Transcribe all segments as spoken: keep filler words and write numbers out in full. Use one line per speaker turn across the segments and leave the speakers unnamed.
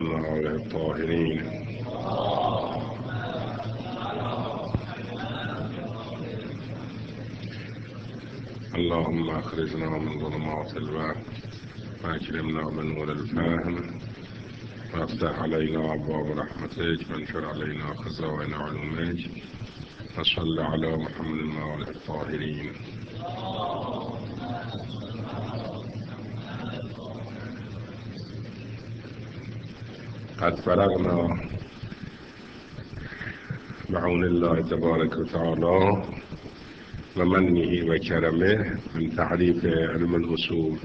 وعلى الطاهرين. اللهم أخرجنا من ظلمات الوهم وأكرمنا بنور الفهم وافتح علينا أبواب رحمتك وانشر علينا خزائن علومك وصل على محمد وعلى الطاهرين. قد فرغنا بعون الله تبارك وتعالى ومنه وكرمه من تعریف علم الاصول.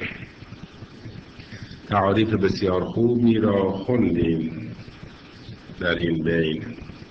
تعریف بسیار خوبی را خوندیم در این بین،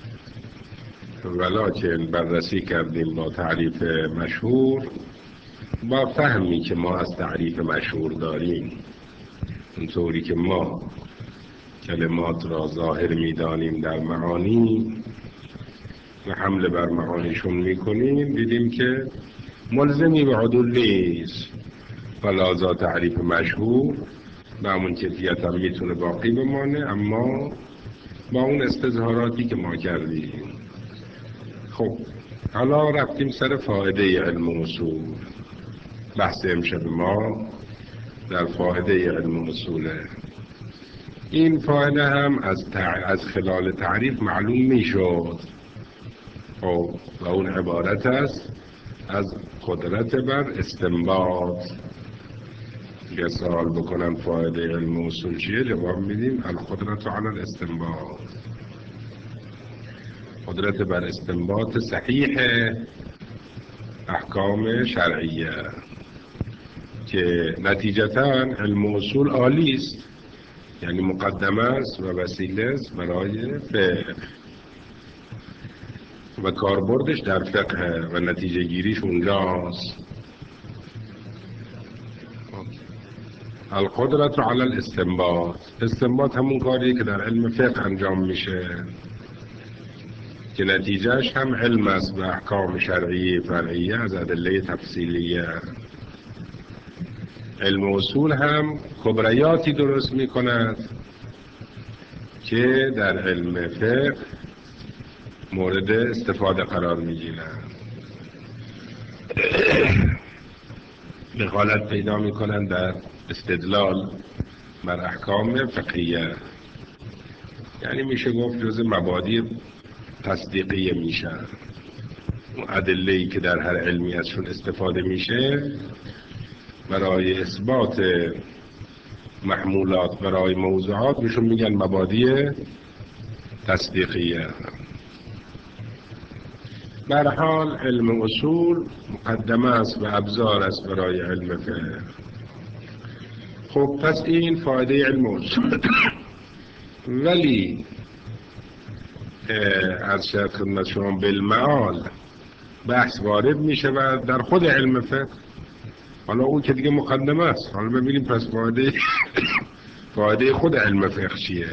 ولکن بررسی کردیم با تعریف مشهور با فهمی که ما از تعریف مشهور داریم، اونطوری که ما کلمات را ظاهر می‌دانیم در معانی و حمله بر معانیشون میکنیم، دیدیم که ملزمی به عدول نیست، فلازا تعریف مشهور به همون کیفیت هم میتونه باقی بمانه، اما با اون استظهاراتی که ما کردیم. خب حالا رفتیم سر فایده علم اصول. بحث امشب ما در فایده علم اصوله. این فایده هم از, تع... از خلال تعریف معلوم میشد و اون عبارت است از قدرت بر استنباط. یه سوال بکنن فایده علم اصول چیه؟ جواب میدیم القدرت علی الاستنباط، قدرت بر استنباط صحیح احکام شرعیه، که نتیجتا علم اصول عالی است، یعنی مقدمه است و وسیله است برای فقه و کاربردش در فقه و نتیجه گیریش اونجاست. القدرت علی الاستنباط، استنباط همون کاریه که در علم فقه انجام میشه که نتیجهش هم علم است و احکام شرعی فرعیه از ادله تفصیلیه. علم اصول هم کبریاتی درست میکند که در علم فقه مورد استفاده قرار میگیرند، دخالت پیدا میکنن در استدلال بر احکام فقهیه، یعنی میشه گفت جز مبادی تصدیقیه میشن. ادله‌ای که در هر علمی ازشون استفاده میشه برای اثبات محمولات برای موضوعات بهشون میگن مبادی تصدیقیه. به هر حال علم اصول مقدمه است و ابزار است برای علم فقه. خب پس این فایده علم اصول. ولی از شاید خدمت شما بالمعال بحث وارد میشه و در خود علم فقه، حالا اون که دیگه مقدمه است. حالا ببینیم پس فایده فایده خود علم فقه چیه.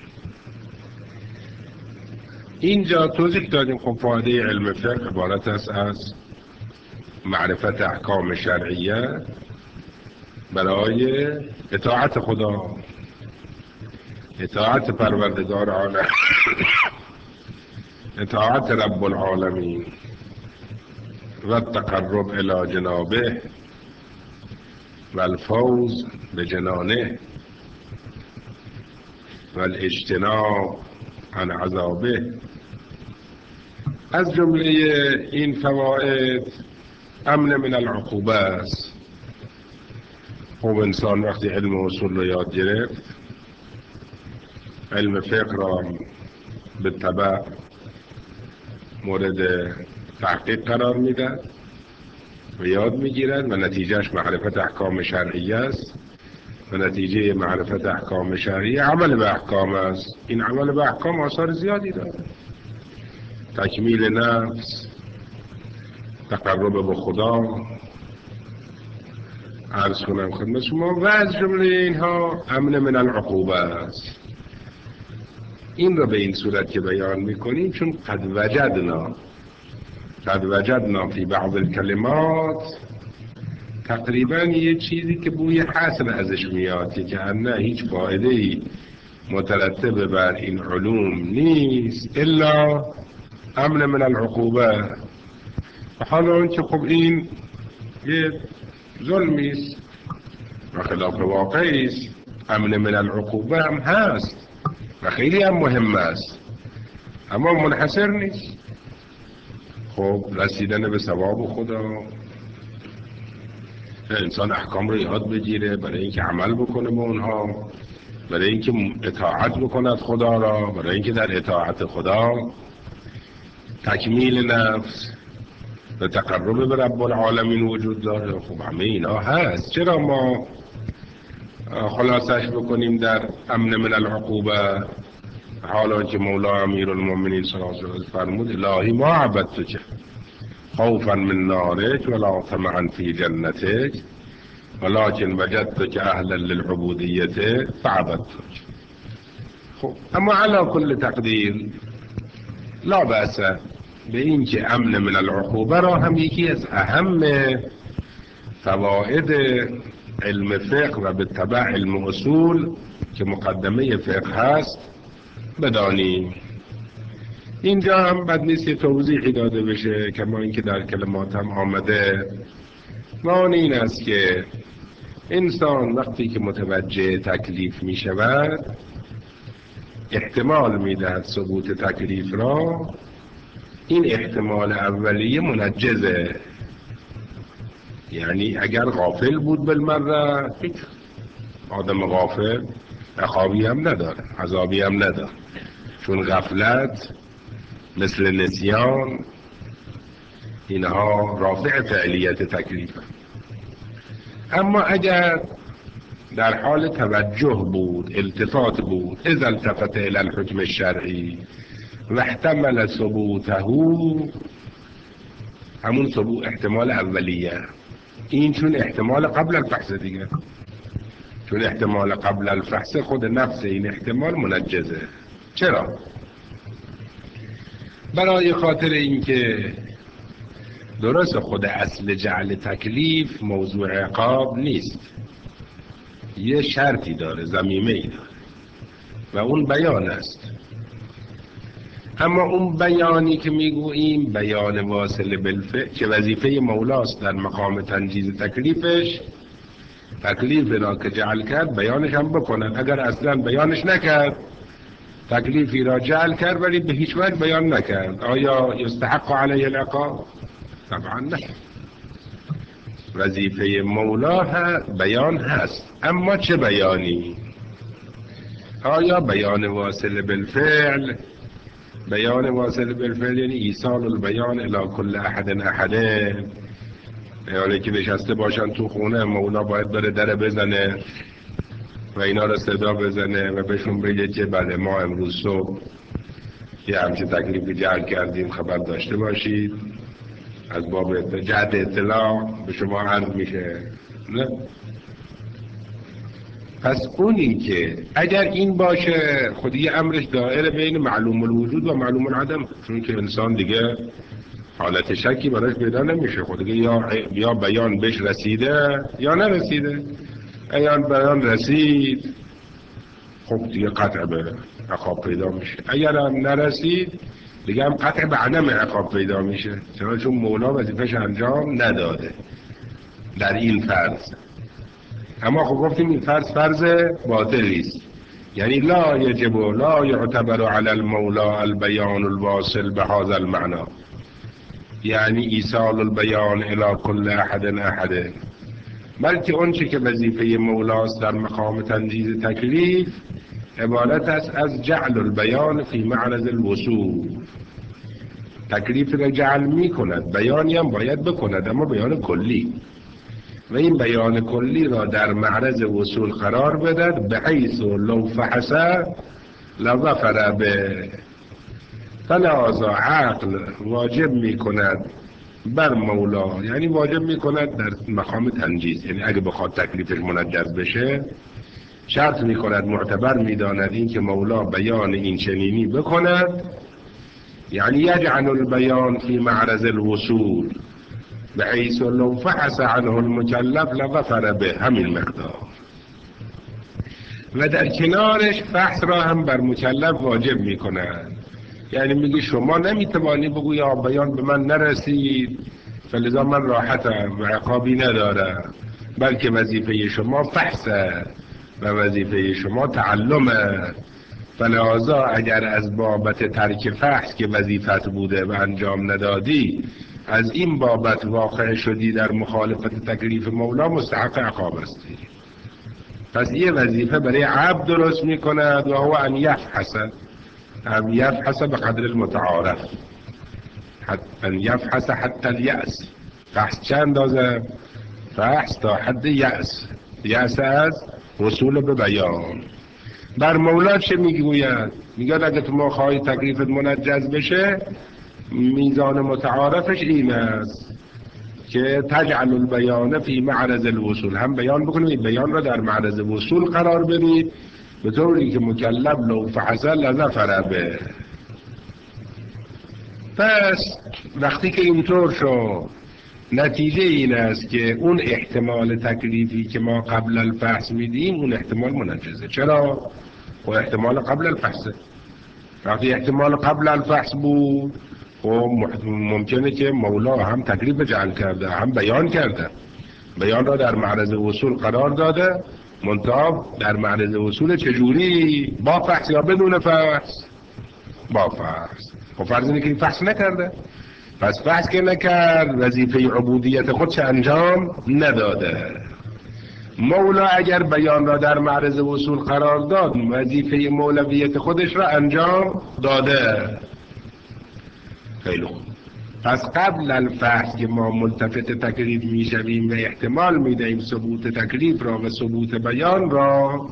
اینجا توضیح دادیم خب فایده علم فقه عبارت است از معرفت احکام شرعیه برای اطاعت خدا، اطاعت پروردگار عالم، اطاعت رب العالمین و التقرب الی جنابه و الفوز بجنانه و الاجتناب عن عذابه. از جمله این فوائد امن من العقوبه است. خب انسان وقتی علم اصول رو یاد گرفت، علم فقه را به تبع مورد تحقیق قرار میدن و یاد میگیرن و نتیجهش معرفت احکام شرعیه است و نتیجه معرفت احکام شرعیه عمل به احکام است. این عمل به احکام آثار زیادی داره: تکمیل نفس، تقرب به خدا، عرض کنم خدمت شما، و از جمله اینها امن من العقوبه است. این را به این صورت که بیان میکنیم چون قد وجدنا قد وجدنا فی بعض الکلمات تقریبا یه چیزی که بوی حسن ازش میاد که نه هیچ فایده ای مترتب بر این علوم نیست الا امن من العقوبه. و حالا اون که خب این یه ظلمی است و خلاف واقعی است، امن من العقوبه هم هست و خیلی هم مهم است، اما منحصر نیست. خب رسیدن به ثواب خدا، انسان احکام رو یاد بگیره برای اینکه عمل بکنه به اونها، برای اینکه اطاعت بکند خدا را، برای اینکه در اطاعت خدا تکمیل نفس و تقرب به رب العالمین وجود داره. خب همه اینا هست. چرا ما خلاصش بکنیم در امن من العقوبه، حالا که مولا امیر المؤمنین صلی الله علیه و آله فرمود الهی ما عبدتک خوفا من نارک ولا طمعا فی جنتک ولكن وجدتک اهلا للعبودیت فعبدتک. خب اما علی کل تقدیر لا بأس به این که امن من العقوبه را هم یکی از اهم فواید علم فقه و به تبع علم اصول که مقدمه فقه هست بدانیم. اینجا هم بد نیست توضیحی داده بشه کما اینکه در کلمات هم آمده. معنی این است که انسان وقتی که متوجه تکلیف می شود احتمال می دهد ثبوت تکلیف را. این احتمال اولیه منجزه، یعنی اگر غافل بود بالمره، آدم غافل عقابی هم نداره، عذابی هم نداره، چون غفلت مثل نسیان اینها رافع فعلیت تکلیف. اما اگر در حال توجه بود، التفات بود، اذا التفت الى الحکم الشرعی و احتمل ثبوته، همون ثبوت احتمال اولیه، این چون احتمال قبل الفحص دیگه، چون احتمال قبل الفحص خود نفس این احتمال منجزه. چرا؟ برای خاطر اینکه درست خود اصل جعل تکلیف موضوع عقاب نیست، یه شرطی داره، ضمیمه ای داره و اون بیان است. اما اون بیانی که میگوییم بیان واصل بالفعل که وظیفه مولاست در مقام تنجیز تکلیفش، تکلیف را که جعل کرد بیانش هم بکند. اگر اصلا بیانش نکرد، تکلیفی را جعل کرد ولی به هیچ وجه بیان نکرد، آیا یستحق علیه العقاب؟ طبعا نه. وظیفه مولا بیان هست، اما چه بیانی؟ آیا بیان واصل بالفعل؟ بیان واصل بالفعل یعنی ایصال البیان الی کل احد احده، یعنی که نشسته باشن تو خونه، مولا باید بره در بزنه و اینا رو صدا بزنه و بهشون بگه که بله ما امروز صبح یه همچه تکلیفی جعل کردیم، خبر داشته باشید، از باب جهت اطلاع به شما عرض میشه. نه. پس اونی که اگر این باشه خودی امرش دائره بین معلوم الوجود و معلوم العدم، چون که انسان دیگه حالت شکی براش پیدا نمیشه، خود دیگه یا یا بیان بهش رسیده یا نرسیده. اگر بیان رسید خب دیگه قطع به عقاب پیدا میشه، اگر هم نرسید دیگه هم قطع به عدم عقاب پیدا میشه، چرا؟ چون مولا وظیفه‌ش انجام نداده در این فرض. اما خب گفتیم این فرض فرض باطلی است، یعنی لا یجب و لا یعتبر علی المولا البیان الواصل بهذا المعنى، یعنی ایصال البیان الی کل احد احد، بلکه اون چه که وظیفه مولاست در مقام تنجیز تکلیف عبارت است از جعل البیان فی معرض الوصول. تکلیف را جعل می کند، بیانی هم باید بکند، اما بیان کلی، و این بیان کلی را در معرض وصول قرار بدهد بحیث لو فحص لظفر به. فلذا عقل واجب می کند بر مولا، یعنی واجب می کند در مقام تنجیز، یعنی اگه بخواد تکلیفش منجز بشه شرط می کند، معتبر می داند این که مولا بیان این چنینی بکند، یعنی یجعل البیان فی معرض الوصول بحیث لو فحص عنه المکلف لظفر به، همین مقدار. و در کنارش فحص را هم بر مکلف واجب میکنن. یعنی میگی شما نمیتوانی بگوی بیان به من نرسید فلذا من راحتم و عقابی ندارم، بلکه وظیفه شما فحصه و وظیفه شما تعلمه. فلذا اگر از بابت ترک فحص که وظیفت بوده و انجام ندادی از این بابت واقع شدی در مخالفت تکلیف مولا، مستحق عقاب هستی. پس یه وظیفه برای عبد درست میکند و هو ان یفحص، ان یفحص به قدر المتعارف، ان یفحص حتی الیأس. فحص چه اندازه؟ فحص تا حد یأس، یأس از وصول به بیان. بر مولا چه میگوید؟ میگه اگه تو ما خواهی تکلیفت منجز بشه میزان متعارفش این است که تجعل البیان فی معرض الوصول، هم بیان بکنید بیان را در معرض وصول قرار بدید به طوری که مکلف لو فحصل لظفر به. پس وقتی که اینطور شد نتیجه این است که اون احتمال تکلیفی که ما قبل الفحص میدیم اون احتمال منجزه. چرا؟ و احتمال قبل الفحص. وقتی احتمال قبل الفحص بود خب ممکنه که مولا هم تکلیف جعل کرده هم بیان کرده، بیان را در معرض وصول قرار داده، منتها در معرض وصول چجوری؟ با فحص یا بدون فحص؟ با فحص. خب فرض اینه که این فحص نکرده، پس فحص که نکرد وظیفه عبودیت خودش انجام نداده. مولا اگر بیان را در معرض وصول قرار داد وظیفه مولویت خودش را انجام داده. خیلی خوب. پس قبل الفحص که ما ملتفت تکلیف میشویم و احتمال میدهیم ثبوت تکلیف را و ثبوت بیان را،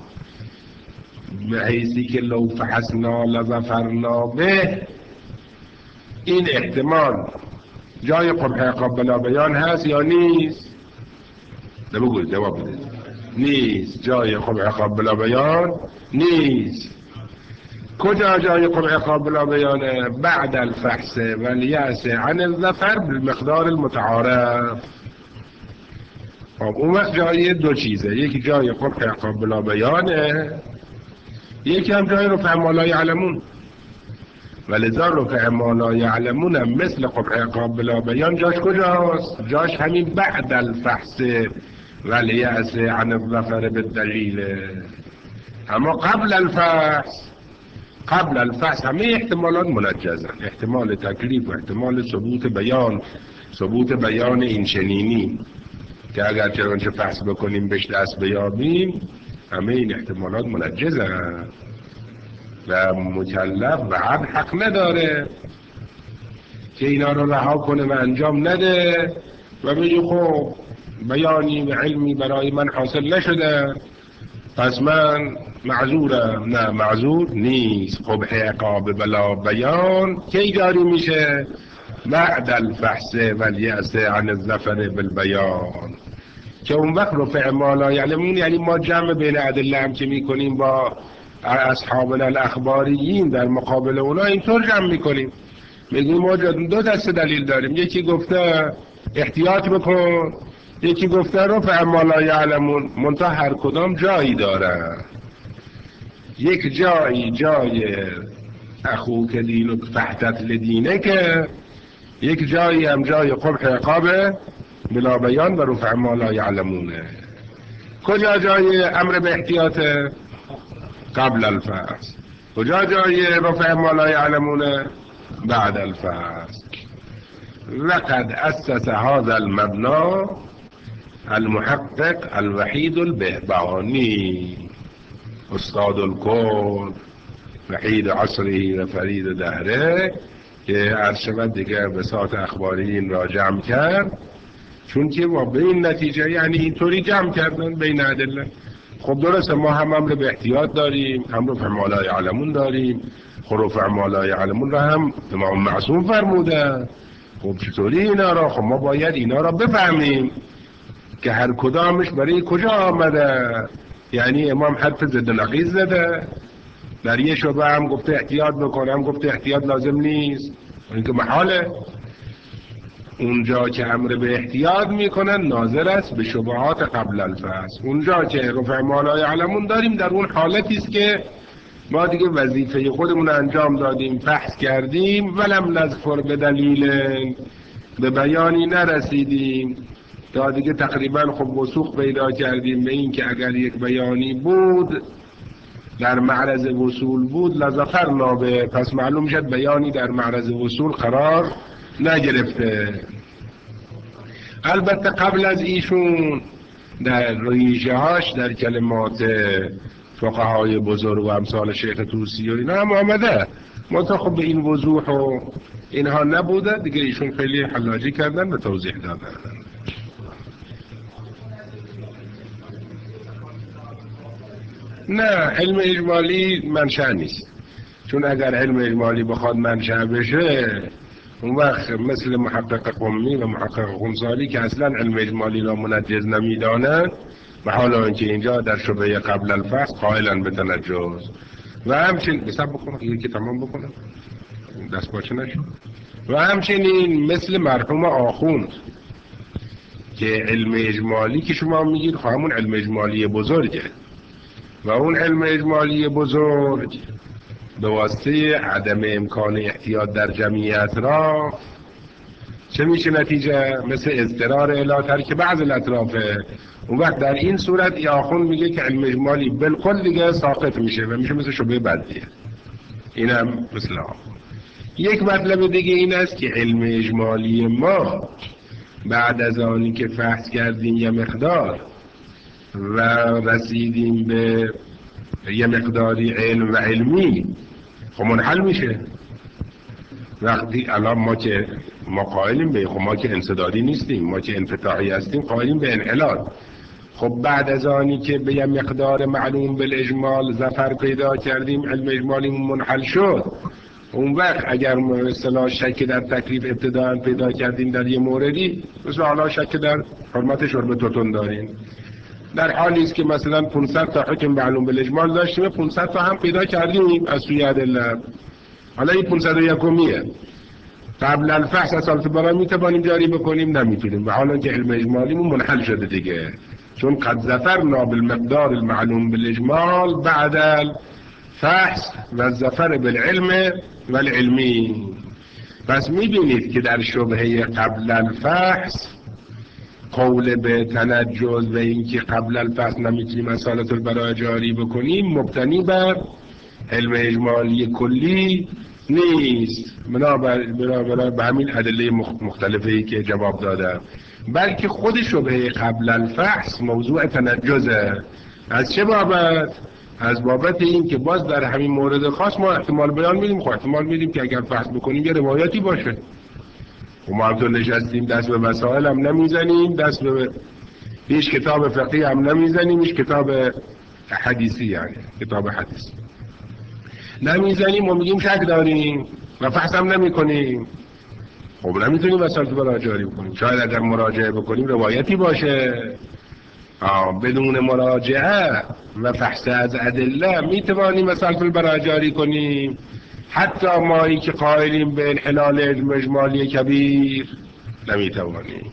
به حیثی که لو فحصنا لظفرنا به، این احتمال جای قبح عقاب بلا بیان هست یا نیست؟ بگوید، جواب بدید. نیست. جای قبح عقاب بلا بیان نیست. کجا جای قبح عقاب بلا بیانه؟ بعد الفحص والیأس عن الظفر بالمقدار المتعارف. خب اون وقت جای دو چیزه، یکی جای قبح عقاب بلا بیانه، یکی هم جای رفع ما لا یعلمون. ولذا رفع ما لا یعلمون هم مثل قبح عقاب بلا بیان جاش کجاست؟ جاش همین بعد الفحص والیأس عن الظفر بالدلیل. اما قبل الفحص، قبل الفحص همه احتمالات منجزن، احتمال تکلیف و احتمال ثبوت بیان، ثبوت بیان این چنینی که اگر چنانچه فحص بکنیم بهش دست بیابیم، همه این احتمالات منجزن و مکلف و عبد حق نداره که اینا رو رها کنه و انجام نده و بگه خب بیانی و علمی برای من حاصل نشده پس من معذورم. نه، معذور نیست. قبح عقاب بلا بیان کی جاری میشه؟ بعد الفحص والیأس عن الظفر بالبیان، که اون وقت رفع ما لا یعلمون، یعنی ما جمع بین ادله هم که میکنیم با اصحابنا الاخباریین در مقابل اونا اینطور جمع میکنیم، میگیم ما دو دسته دلیل داریم، یکی گفته احتیاط بکن، یکی گفته رفع ما لا یعلمون، منتها هر کدام جایی داره. یک جایی جای اخوک دینک فحتت لدینه، که یک جایی هم جای قبح عقاب بلا بیان و رفع ما لا یعلمونه. کجا جای امر به احتیاط؟ قبل الفحص. کجا جای رفع ما لا یعلمونه؟ بعد الفحص. لقد اسس هذا المبنى المحقق الوحید البهبهانی، استاد الکون، وحید عصری و فرید دهره، که عرض شود دیگه بساط اخباریین را جمع کرد، چون که ما به این نتیجه یعنی اینطوری جمع کردن بین ادله. خب درسته ما هم امر به احتیاط داریم، هم رفع ما لا یعلمون داریم. خب رفع ما لا یعلمون را هم امام معصوم فرموده. خب چطوری اینا را؟ خب ما باید اینا را بفهمیم که هر کدامش برای کجا آمده. یعنی امام حرف ضد نقیض زده، در یه شبه هم گفته احتیاط بکن، هم گفته احتیاط لازم نیست، این که محاله. اونجا که امر به احتیاط میکنن ناظر است به شبهات قبل الفحص. اونجا که رفع ما لا یعلمون داریم در اون حالتی است که ما دیگه وظیفه خودمون انجام دادیم، فحص کردیم، ولم نظفر به دلیل به بیانی نرسیدیم تا دیگه تقریبا خب وثوق پیدا کردیم به این که اگر یک بیانی بود در معرض وصول بود لظفرنا به، پس معلوم شد بیانی در معرض وصول قرار نگرفته. البته قبل از ایشون در ریشه هاش در کلمات فقهای بزرگ و امثال شیخ طوسی و اینا هم آمده، منتها خب به این وضوح و اینها نبوده دیگه، ایشون خیلی حلاجی کردن و توضیح دادن. نه، علم اجمالی منشأ نیست، چون اگر علم اجمالی بخواد منشأ بشه اون وقت مثل محقق قمی و محقق خمساری که اصلا علم اجمالی را منجز نمیدانند و حالا اینکه اینجا در شبهه قبل الفحص قائلا به تنجز و همچنین بسب بکنم یکی تمام بکنم دست باچه نشد و همچنین مثل مرحوم آخوند که علم اجمالی که شما میگید همون علم اجمالی بزرگه و اون علم اجمالی بزرگ به واسطه عدم امکان احتیاط در جمعیت را چه میشه نتیجه؟ مثل اضطرار الی ترک بعض الاطرافه. اون وقت در این صورت آخوند میگه که علم اجمالی بالکل دیگه ساقط میشه و میشه مثل شبهه بدیه. این هم مثل آخوند. یک مطلب دیگه این است که علم اجمالی ما بعد از آنی که فحص کردیم یه مقدار و رسیدیم به یه مقداری علم و علمی خب منحل میشه. وقتی الان ما که ما قائلیم به خب ما که انسدادی نیستیم، ما که انفتاحی هستیم قائلیم به انحلال. خب بعد از آنی که به یه مقدار معلوم بالاجمال ظفر پیدا کردیم علم اجمالی منحل شد، اون وقت اگر مثلا شک در تکلیف ابتداء پیدا کردیم در یه موردی مثلا حالا شک در حرمت شرب توتون داریم، در حالی است که مثلا پانصد تا حکم معلوم بالاجمال داشتیم پانصد تا هم پیدا کردیم از سوی ادله، حالا این پانصد و یکمیه قبل الفحص اصالت برای میتوانیم جاری بکنیم نمیتونیم و حالا که علم اجمالیمون منحل شده دیگه، چون قد ظفرنا بالمقدار المعلوم بالاجمال بعد الفحص و ظفر بالعلم والعلمی. پس میبینید که در شبهه قبل الفحص قول به تنجز و اینکه قبل الفحص نمیتونیم اصالت البراء جاری بکنیم مبتنی بر علم اجمالی کلی نیست، بنابراین به همین ادله مختلفی که جواب دادم، بلکه خود شبهه قبل الفحص موضوع تنجزه. از چه بابت؟ از بابت این که باز در همین مورد خاص ما احتمال بیان میدیم، خب احتمال میدیم که اگر فحص بکنیم یه روایتی باشه و ما هم تو نشستیم دست به مسائل هم نمیزنیم، دست به هیچ کتاب فقهی هم نمیزنیم، هیچ کتاب حدیثی یعنی کتاب حدیث نمیزنیم و میگیم شک داریم و فحص هم نمی کنیم. خب نمیتونیم اصالت البراء جاری بکنیم، شاید اگر مراجعه بکنیم روایتی باشه. آه بدون مراجعه و فحص از ادله میتوانیم اصالت البراء جاری کنیم، حتی مایی که قائلیم به انحلال علم اجمالی کبیر نمیتوانیم.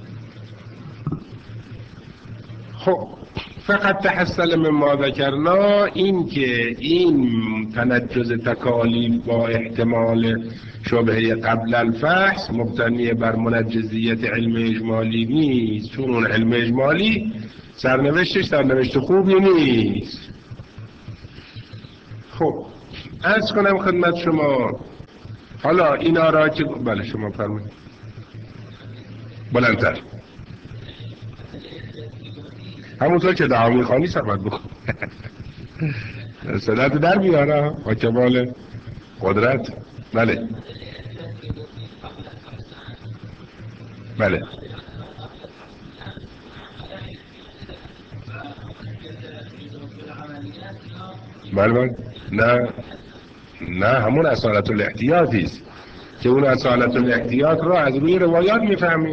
خب فقط تحصل مما ذکرنا این که این تنجز تکالیف با احتمال شبهه قبل الفحص مبتنی بر منجزیت علم اجمالی نیست، چون اون علم اجمالی سرنوشتش سرنوشت خوبی نیست. خب عرض کنم خدمت شما حالا اینا را که بله شما فرمایید بلندتر همونطور که دعامی خانی سبت بکن صدت در بیاره با کمال قدرت. بله بله بله بله نه نه همون اصالت الاحتیاطی است که اون اصالت الاحتیاط را از روی روایات میفهمیم.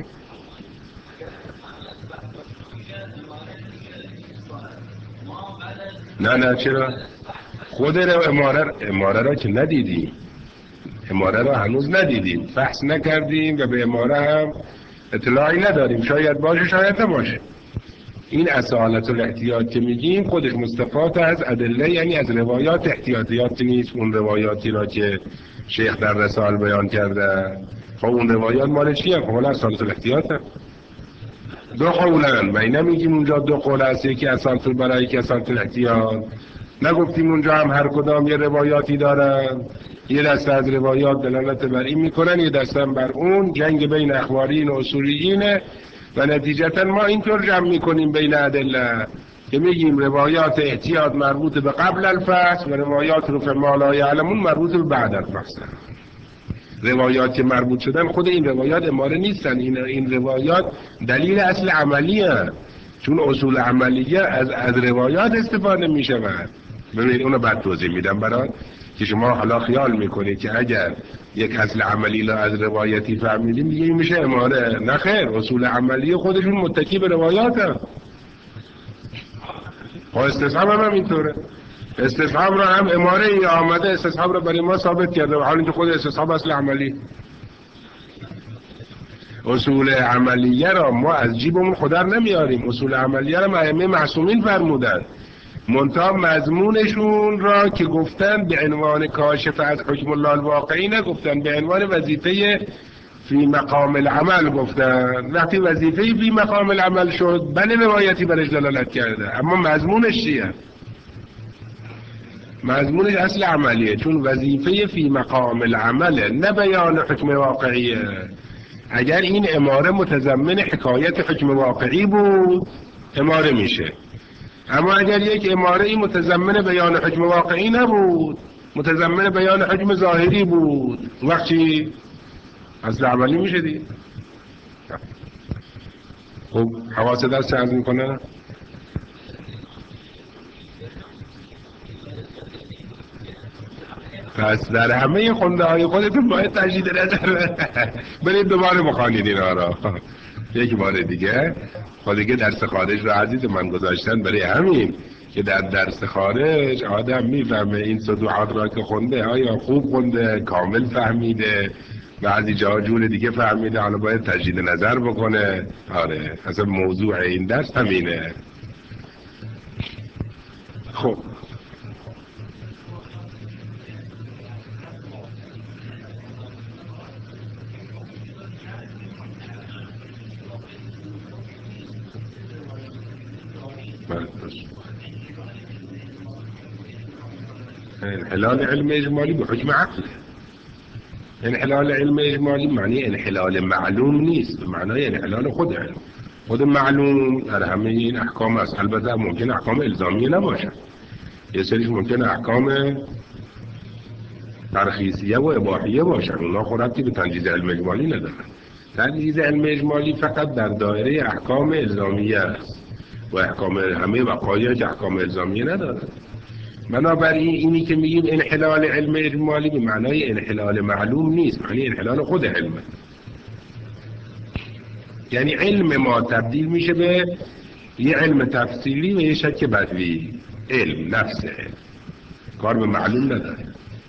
نه نه چرا خود رو اماره اماره را که ندیدی اماره را هنوز ندیدیم، فحص نکردیم و به اماره هم اطلاعی نداریم، شاید باشه شاید نباشه. این اصالت الاحتیاط که میگیم خودش مستفاد از ادله، یعنی از روایات، احتیاطیات نیست اون روایاتی را که شیخ در رسال بیان کرده. خب اون روایات مال چیه؟ خب مال اصالت الاحتیاط هم. دو قولن، ما نمیگیم اونجا دو قول هست، یکی اصالت البراء یکی اصالت الاحتیاط. نگفتیم اونجا هم هر کدام یه روایاتی دارن، یه دسته از روایات دلالت بر این میکنن، یه دسته هم بر اون، جنگ بین اخبارین و اصولیینه و نتیجتا ما اینطور جمع میکنیم بین ادله که میگیم روایات احتیاط مربوط به قبل الفحص و روایات رفع ما لا یعلمون مربوط به بعد الفحص. روایات که مربوط شدن خود این روایات اماره نیستن، این این روایات دلیل اصل عملیه، چون اصول عملیه از از روایات استفاده میشود. ببینید اونو بعد توضیح میدم برات که شما حالا خیال میکنید که اگر یک اصل عملی را از روایتی فهمیدیم دیگه این میشه اماره. نه خیر، اصول عملی خودشون متکی به روایات هم. و استصحاب هم اینطوره، استصحاب را هم اماره ای آمده استصحاب را برای ما ثابت کرده، و حال اینکه خود استصحاب اصل عملی. اصول عملیه را ما از جیبمون خودر نمیاریم، اصول عملیه را ائمه معصومین فرمودند، منتها مضمونشون را که گفتن به عنوان کاشف از حکم الله الواقعی نگفتن، به عنوان وظیفه فی مقام العمل گفتن. وقتی وظیفه فی مقام العمل شد بله روایتی برش دلالت کرده، اما مضمونش چیه؟ مضمونش اصل عملیه، چون وظیفه فی مقام العمل نه بیان حکم واقعیه. اگر این اماره متضمن حکایت حکم واقعی بود اماره میشه، اما اگر یک اماره متضمن بیان حکم واقعی نبود، متضمن بیان حکم ظاهری بود، وقتی اصل عملی میشه دیگه. خب حواس دست عرض میکنه. پس در همه خونده های خودتون باید تجدید نظر برید دوباره بخوانید اینا را یک بار دیگه. خود دیگه درس خارج رو عزیز من گذاشتن برای همین که در درس خارج آدم میفهمه این سطوحات را که خونده آیا خوب خونده، کامل فهمیده، بعضی جا جور دیگه فهمیده، حالا باید تجدید نظر بکنه. آره اصلا موضوع این درس همینه. خب انحلال علم اجمالی به حکم عقل. انحلال علم اجمالی معنی انحلال معلوم نیست، معنی انحلال خود علم. خود معلوم در همه این احکام است، البته ممکن احکام الزامی نباشه، یه سریش ممکن احکام ترخیصیه و اباحیه باشن، اونا خودتی به تنجیز علم اجمالی ندارن. تنجیز علم اجمالی فقط در دایره احکام الزامیه است و احکام همه وقایع که احکام الزامیه ندارن. بنابراین اینی که میگیم انحلال علم اجمالی به معنای انحلال معلوم نیست، معنی انحلال خود علمه. یعنی علم ما تبدیل میشه به یه علم تفصیلی و یه شک بدوی. علم نفس علم کار به معلوم نداره.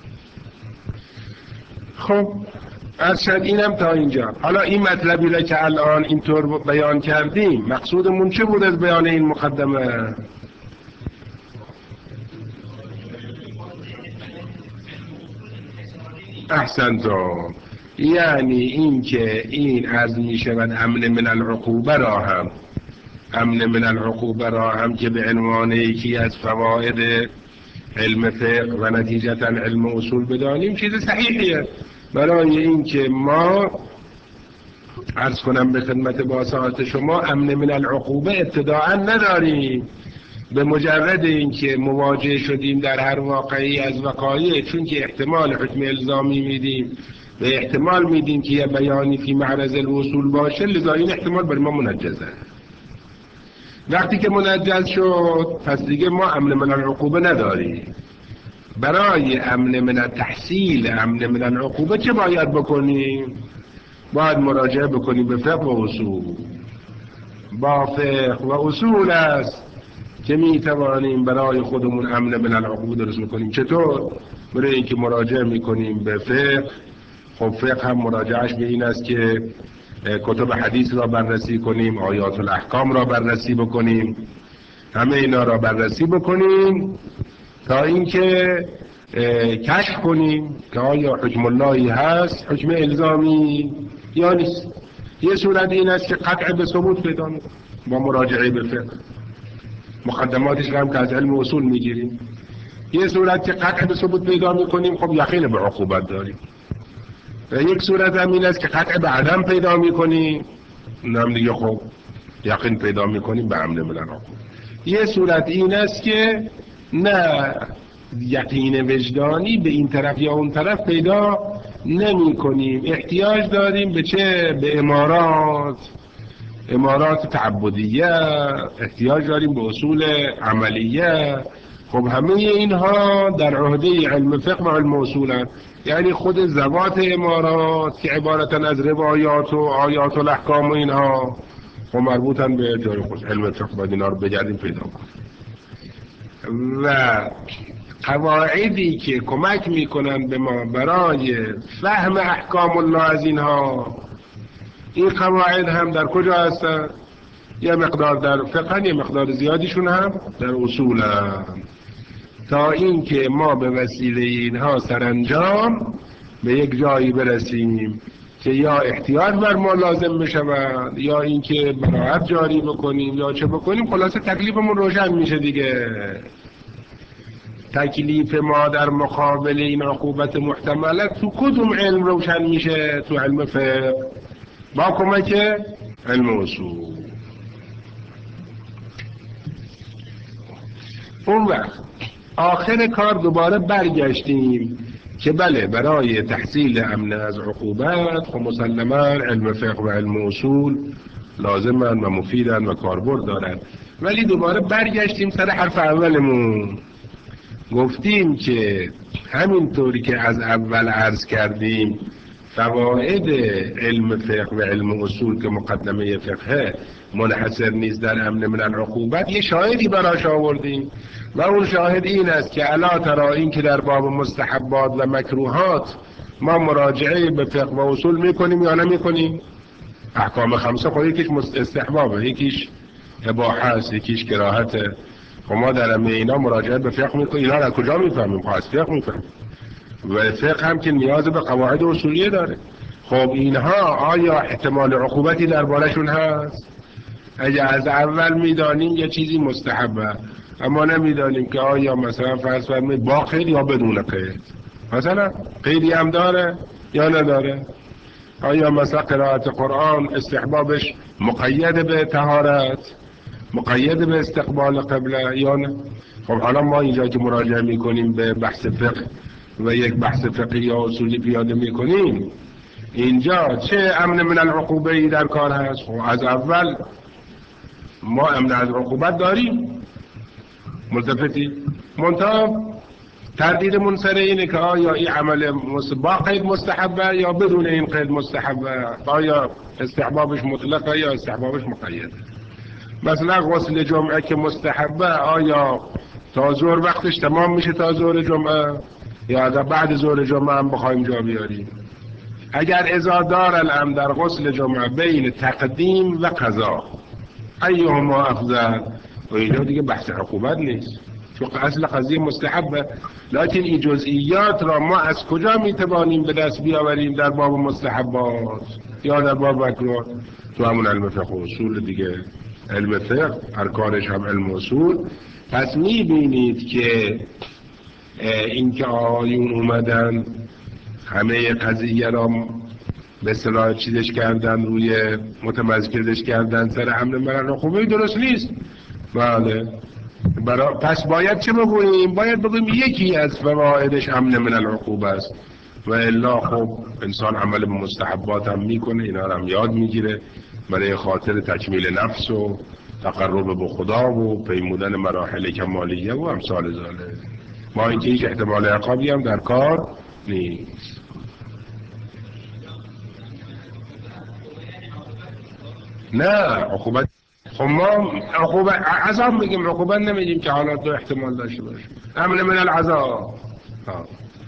خب ارشد اینم تا اینجا. حالا این مطلبی را که الان اینطور بیان کردیم مقصودمون چه بود از بیان این مقدمه؟ احسنتم، یعنی این که این از می شود امن من العقوبه را هم، امن من العقوبه را هم که به عنوان یکی از فواید علم فقه و نتیجتا علم اصول بدانیم چیز صحیحیه. برای این که ما عرض کنم به خدمت باساعت شما امن من العقوبه ابتداء نداریم، به مجرد اینکه مواجه شدیم در هر واقعی از وقایع، چون که احتمال حکم الزامی میدیم و احتمال میدیم که یه بیانی فی معرض الوصول باشه، لذا این احتمال بر ما منجزه. وقتی که منجز شد پس دیگه ما امن من العقوبه نداریم. برای امن من التحصیل، امن من العقوبه چه باید بکنیم؟ باید مراجعه بکنیم به فقه و اصول. با فقه و اصول است که می توانیم برای خودمون امن من العقوبه درست بکنیم. چطور؟ برای اینکه مراجعه میکنیم به فقه، خب فقه هم مراجعهش به این است که کتب حدیث را بررسی کنیم، آیات الاحکام را بررسی بکنیم، همه اینا را بررسی بکنیم تا اینکه کشف کنیم که آیا حکم اللهی هست، حکم الزامی یا نیست. یه صورت این است که قطع به ثبوت پیدا می‌کنیم با مراجعه به فقه، مقدماتش هم که از علم اصول میگیریم. یه صورت که قطع به ثبوت پیدا میکنیم، خب یقین به عقوبت داریم. و یک صورت هم این است که قطع به عدم پیدا میکنیم، نام دیگه خب یقین پیدا میکنیم به امن من العقوبت. یه صورت این است که نه یقین وجدانی به این طرف یا اون طرف پیدا نمی کنیم، احتیاج داریم به چه؟ به امارات، امارات تعبدیه، احتیاج داریم به اصول عملیه. خب همه اینها در عهده علم فقه و علم اصولن، یعنی خود ذوات امارات که عبارتن از روایات و آیات و الاحکام و اینها، خب مربوطن به جای خود. علم فقه باید اینا رو بگردیم پیدا کنیم و قواعدی که کمک میکنن به ما برای فهم احکام الله از اینها، این قواعد هم در کجا هستن؟ یه مقدار در فقه، یه مقدار زیادیشون هم در اصول هم، تا اینکه ما به وسیله اینها سرانجام به یک جایی برسیم که یا احتیاط بر ما لازم بشود یا اینکه براعت جاری بکنیم یا چه بکنیم. خلاصه تکلیفمون روشن میشه دیگه. تکلیف ما در مقابل این عقوبت محتمله تو کدوم علم روشن میشه؟ تو علم فقه با کمک علم اصول. اون وقت آخر کار دوباره برگشتیم که بله برای تحصیل امن از عقوبت خب مسلما علم فقه و علم اصول لازمن و مفیدن و کاربرد دارن، ولی دوباره برگشتیم سر حرف اولمون. گفتیم که همینطوری که از اول عرض کردیم فواید علم فقه و علم اصول که مقدمه فقه منحصر نیست در امن من العقوبت، یه شاهدی براش آوردیم و اون شاهد این است که الا ترا این که در باب مستحبات و مکروهات ما مراجعه به فقه و اصول میکنیم یا نمیکنیم؟ احکام خمسه خود یکیش استحبابه، یکیش اباحه است، یکیش کراهته. خب ما در همه اینا مراجعه به فقه میکنیم. اینا را کجا میفهمیم؟ خب از فقه میفهمیم و فقه هم که نیاز به قواعد اصولیه داره. خب اینها آیا احتمال عقوبتی دربارشون هست؟ اگه از اول میدانیم یه چیزی مستحبه اما نمیدانیم که آیا مثلا فرض فرمایید با قید یا بدون قید، مثلا قیدی هم داره یا نداره؟ آیا مثلا قرائت قرآن استحبابش مقید به طهارت، مقید به استقبال قبله یا نه؟ خب حالا ما اینجا که مراجعه میکنیم به بحث فقه و یک بحث فقهی یا اصولی پیاده میکنیم، اینجا چه امن من العقوبه در کار هست؟ خب از اول ما امن از عقوبت داریم، ملتفتی منتها تردیدمون سر اینه که آیا این عمل با قید مستحبه یا بدون این قید مستحبه، آیا استحبابش مطلقه یا استحبابش مقیده. مثلا غسل جمعه که مستحبه، آیا تا ظهر وقتش تمام میشه تا ظهر جمعه یا بعد ظهر جمعه هم بخوایم جا بیاریم؟ اگر اذا دار الامر در غسل جمعه بین تقدیم و قضا ایهما افضل، و اینجا دیگه بحث عقوبت نیست چون اصل قضیه مستحبه. لکن این جزئیات را ما از کجا میتوانیم به دست بیاوریم در باب مستحبات یا در باب مکروه؟ تو همون علم فقه و اصول دیگه. علم فقه ارکانش هم علم اصول. پس میبینید که اینکه آیون اومدن همه قضیه را به اصطلاح چیزش کردن، روی متمرکزش کردن سر امر من العقوبه، درست نیست. بله برا... پس باید چه بگوییم؟ باید بگوییم یکی از فوائدش امن من العقوبه است و الا خب انسان عمل به مستحبات هم میکنه، اینا هم یاد میگیره برای خاطر تکمیل نفس و تقرب به خدا و پیمودن مراحل کمالیه و امثال ذالک، ما اینکه هیچ احتمال عقابی هم در کار نیست. نه عقوبت، خب ما عقوبت عذاب میگیم، عقوبت نمیگیم که حالات دو احتمال داشته باشه. امن من العذاب.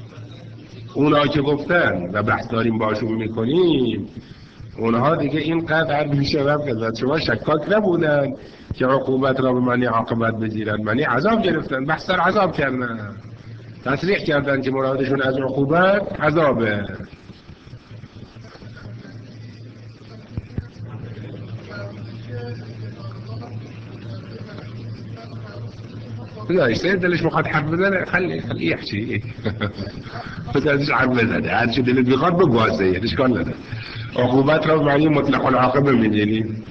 اونا که گفتن و بحث داریم باشون میکنیم، اونها دیگه اینقدر عربی شرف کردن، شما شکاک نبودن که عقوبت را به معنی عاقبت بگیرن، معنی عذاب گرفتن، بحث در عذاب کردن، تصریح کردن که مرادشون از عقوبت عذابه. داشته دلش میخواد حرف بزنه، خلی خلی یحشی دلش حرف بزنه، هر چی دلت میخواد بگوازه، اشکال نداره. عقوبت را معنی مطلق العاقبه میدینی.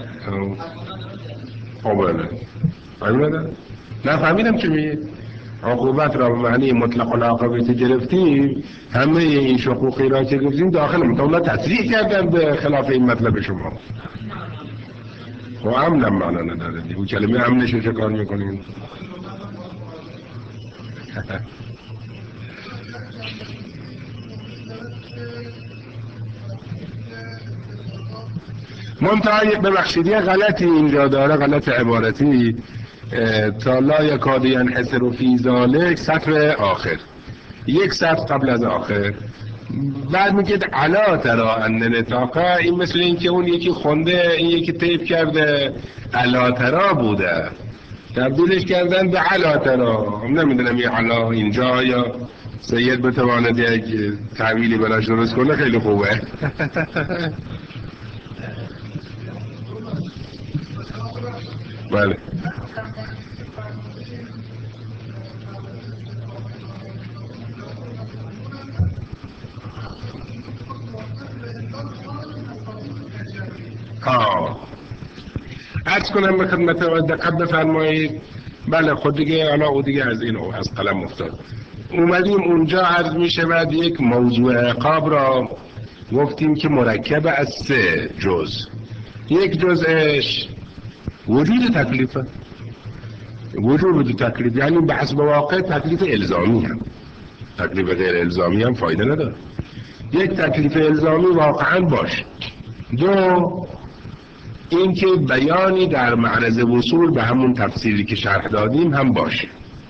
خب نه فهمیدم، نه فهمیدم چی میگه. عقوبت را معنی مطلق العاقبه که گرفتیم، همه این شقوقی را که گفتیم داخل مطلق تصریح کردن به خلاف این مطلب شما. و امنم معنا نداره دیگه، اون کلمه امنش رو چه کار میکنیم؟ منتهی ببخشید یه غلطی اینجا داره، غلط عبارتی، تا لا یکاد ینحصر فی ذلک سطر آخر، یک سطر قبل از آخر، بعد میگه علا ترا ان نطاقه، این مثل این که اون یکی خونده این یکی تیپ کرده علا ترا بوده، تبدیلش کردن به علا ترا. نمیدونم این علا اینجا یا سید بتواند یک تعویلی براش درست کنه خیلی خوبه. بله آه عرض کنم به خدمت دقت بفرمایید. بله خود دیگه حالا او دیگه از این از قلم افتاد. اومدیم اونجا عرض می شود یک موضوع عقاب را گفتیم که مرکب از سه جز، یک جزش وجود تکلیفه، وجود تکلیف یعنی به حسب واقع تکلیف الزامی هم، تکلیف غیر الزامی هم فایده نداره. یک تکلیف الزامی واقعا باشه. دو اینکه بیانی در معرض وصول به همون تفسیری که شرح دادیم هم باشه.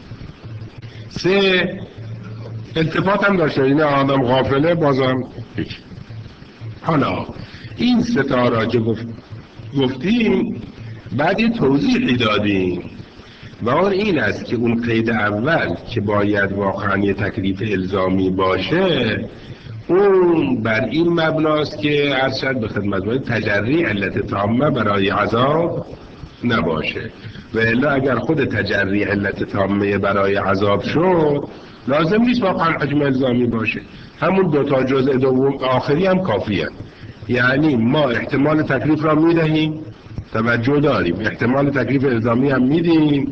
سه التفات هم داشته، این آدم غافله بازم هیچ. حالا این ستا را که گفت گفتیم بعد یه توضیحی دادیم و اون این است که اون قید اول که باید واقعا یه تکلیف الزامی باشه، اون بر این مبناست که عرض شد به خدمت باید تجری علت تامه برای عذاب نباشه، و الا اگر خود تجری علت تامه برای عذاب شد لازم نیست واقعا حکم الزامی باشه. همون دوتا جزء دوم آخری هم کافیه، یعنی ما احتمال تکلیف را میدهیم، توجه داریم، احتمال تکلیف الزامی هم میدیم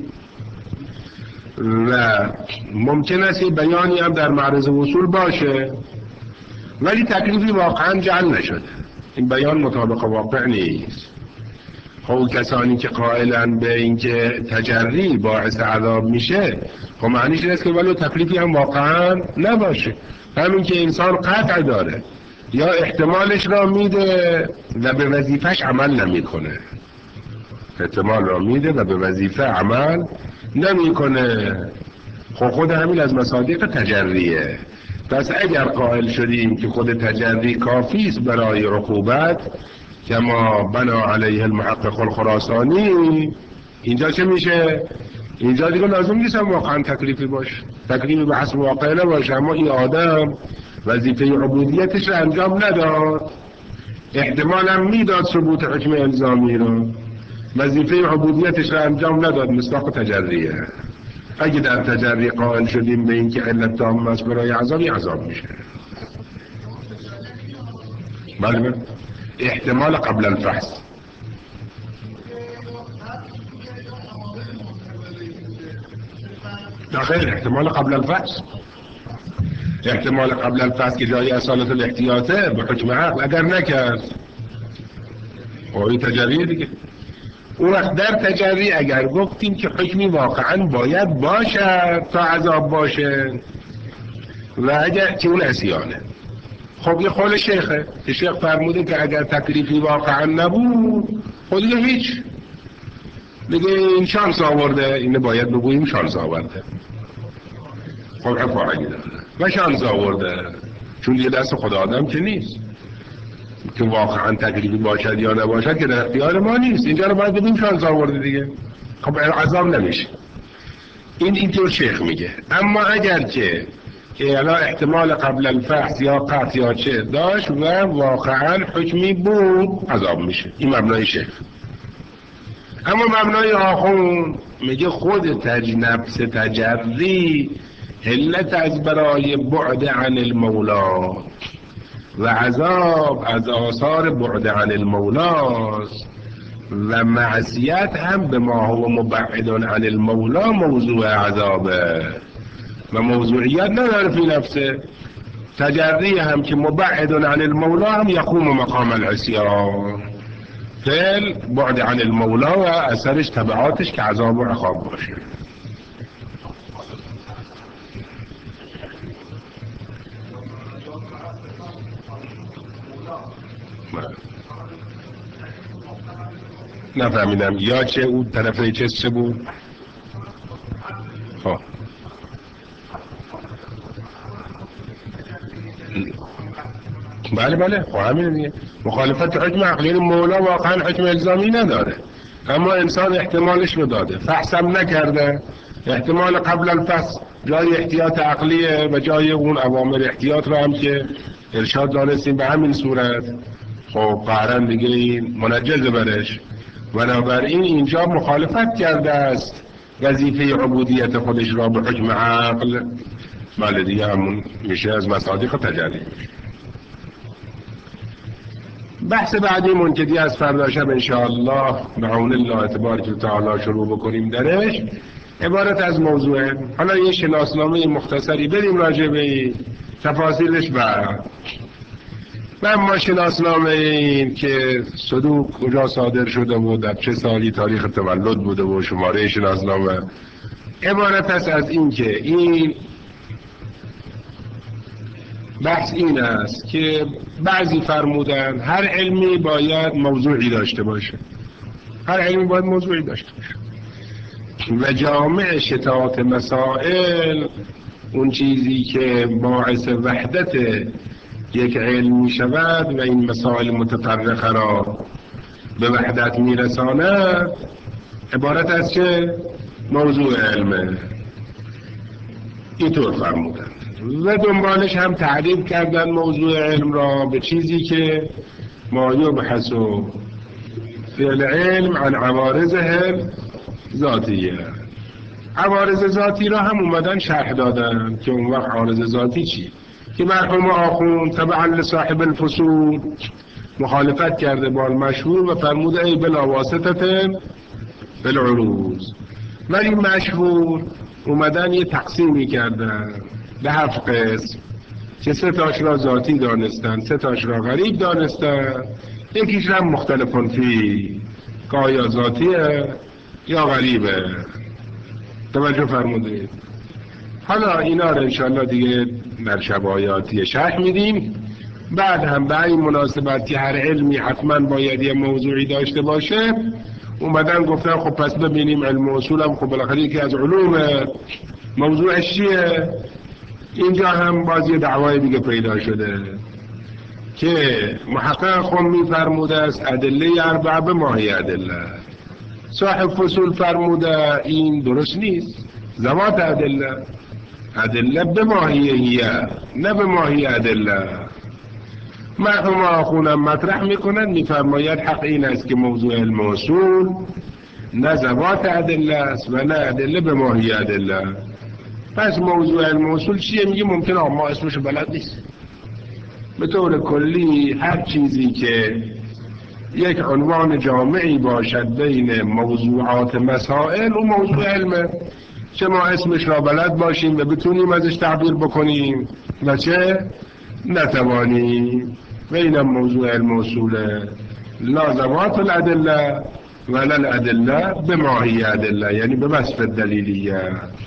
و ممکن است یه بیانی هم در معرض وصول باشه ولی تکلیفی واقعا جعل نشده، این بیان مطابق واقع نیست. خب کسانی که قائلن به اینکه تجری باعث عذاب میشه، خب معنیش این است که ولو تکلیفی هم واقعا نباشه، همین که انسان قطع داره یا احتمالش را میده و به وظیفهش عمل نمیکنه، احتمال را میده و به وظیفه عمل نمیکنه، خب خود همین از مصادیق تجریه. پس اگر قائل شدیم که خود تجری کافی است برای عقوبت کما بنا علیه المحقق الخراسانی، اینجا چه میشه؟ اینجا دیگه لازم نیست واقعا تکلیفی باشه، تکلیفی به حسب واقع نباشه، اما این آدم وظیفه عبودیتش رو انجام نداد، احتمال هم میداد ثبوت حکم الزامی رو، وظیفه عبودیتش رو انجام نداد، مصداق تجریه. اگه در تجری قائل شدیم به این که علت تام است برای عذابی عذاب میشه. بله احتمال قبل الفحص، خیر احتمال قبل الفحص، احتمال قبل الفحص که جای اصالت الاحتیاطه به حکم عقل اگر نکرد و این تجریه دیگه. اون وقت در تجری اگر گفتیم که حکمی واقعا باید باشه تا عذاب باشه و اگر که اون عصیانه، خب یه قول شیخه که شیخ فرموده که اگر تکلیفی واقعا نبود خب دیگه هیچ، دیگه این شانس آورده، اینه باید بگوییم شانس آورده. خب حفاظی داره. و شانس آورده، چون دیگه دست خدا آدم که نیست که واقعا تکلیفی باشد یا نباشد که در اختیار ما نیست. اینجا رو باید بدیم شانس آورده دیگه، خب عذاب نمیشه. این اینطور شیخ میگه. اما اگر که الان احتمال قبل الفحص یا قطع یا چه داشت و واقعا حکمی بود عذاب میشه، این مبنای شیخ. اما مبنای آخون میگه خود تج نفس تجری علت از برای بعد عن المولا و عذاب از آثار بعد عن المولاست و معصیت هم به ما هو مبعد عن المولا موضوع عذابه و موضوعیت نداره فی نفسه. تجری هم که مبعد عن المولا هم یقوم مقام العصیان، فعل بعد عن المولا و اثرش تبعاتش که عذاب و عقاب باشه. نفهمیدم یا چه اون طرفه چه چه بود؟ خب بله بله خب همین دیگه. مخالفت حکم عقلی مولا واقعا حکم الزامی نداره، اما انسان احتمالش رو داده، فحصم نکرده. احتمال قبل الفحص جای احتیاط عقلیه و جای اون اوامر احتیاط رو هم که ارشاد دانستیم به همین صورت، خب قهرن دیگه این منجز برش. بنابراین اینجا مخالفت کرده است وظیفه عبودیت خودش را به حکم عقل. بله دیگه همون میشه از مصادیق تجلی. بحث بعدیمون که دیگه از فردا شب انشاءالله به عون الله تبارک و تعالی شروع بکنیم درش، عبارت از موضوع. حالا یه شناسنامه مختصری بریم راجع به تفاصیلش بعد. و اما شناسنامه این که صدوق کجا صادر شده و در چه سالی تاریخ تولد بوده و شماره شناسنامه، عبارت است از این که این بحث این است که بعضی فرمودن هر علمی باید موضوعی داشته باشه، هر علمی باید موضوعی داشته باشه و جامع شتات مسائل، اون چیزی که باعث وحدت یک علم می شود و این مسائل متفرقه را به وحدت می رساند، عبارت از چه؟ موضوع علمه. اینطور فرمودن و دنبالش هم تعریف کردن موضوع علم را به چیزی که ما یبحث فی العلم عن عوارضه ذاتیه. عوارض ذاتی را هم اومدن شرح دادن که اون وقت عوارض ذاتی چی؟ که مرحوم آخوند تبعا لصاحب الفصول مخالفت کرده با المشهور و فرموده ای بلا واسطه بالعروض. ولی مشهور اومدن یه تقسیمی کردن به هفت قسم که سه تاش را ذاتی دانستن، سه تاش را غریب دانستن، یکیش را مختلفن فی، که آیا ذاتیه یا غریبه. توجه فرمودید. حالا اینا رو انشاءالله دیگه در شبایاتی شرح میدیم. بعد هم به این مناسبت که هر علمی حتما باید یه موضوعی داشته باشه، اومدن گفتن خب پس ببینیم علم اصول هم خب بالاخره یکی از علوم، موضوعش چیه؟ اینجا هم باز یه دعوای دیگه پیدا شده که محقق خود میفرموده است ادله اربعه به ماهی ادله، صاحب فصول فرموده این درست نیست، ذوات ادله، ادله به ماهیه نه به ماهی ادله. مرحوم آخونم مطرح میکنن میفرماید حق این است که موضوع علم اصول نه ذوات ادله است و نه ادله به ماهی ادله. پس موضوع علم اصول چیه؟ میگه ممکنه ما اسمش بلد نیست. به طور کلی هر چیزی که یک عنوان جامعی باشد بین موضوعات مسائل و موضوع علمه، چه ما اسمش را بلد باشیم و بتونیم ازش تعبیر بکنیم و چه نتوانیم. و اینم موضوع علم اصوله، لا ذوات الادله ولا الادله به ماهی ادله، یعنی به وصف دلیلیه.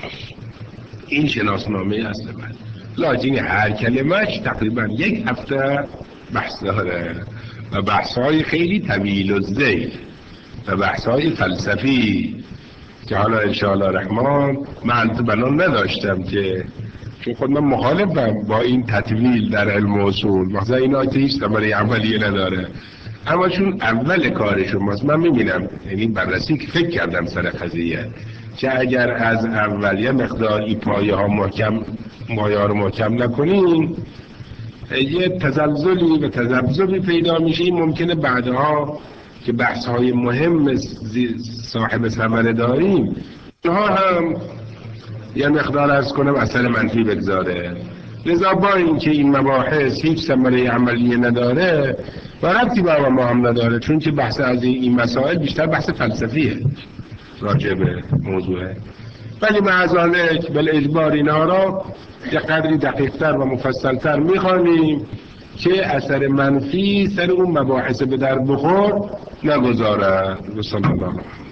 این شناسنامه اصل من، لازم هر کلمهش تقریبا یک هفته بحث داره و بحث‌های خیلی طویل و زیر و بحث‌های فلسفی که حالا انشاءالله رحمان من بنا نداشتم که چون خود من مخالفم با این تطویل در علم و اصول، مثلا این آیته هیچ ثمره عملی نداره، اما چون اول کار شماست من میبینم، یعنی بررسی که فکر کردم سر قضیه که اگر از اول یه مقدار این پایه ها محکم، مایه ها رو محکم نکنین، یه تزلزلی و تذبذبی پیدا میشه. این ممکنه بعدها که بحث های مهم صاحب ثمره داریم ها هم یه مقدار عرض کنم اثر منفی بگذاره. لذا با این که این مباحث هیچ ثمره عملی نداره و ربطی با ما هم نداره، چون که بحث از این مسائل بیشتر بحث فلسفیه راجع به موضوعه، ولی مع ذلک بالاجبار اینا را یه قدری دقیق‌تر و مفصل‌تر می‌خوانیم که اثر منفی سر اون مباحث به در بخور نگذارد. صلی الله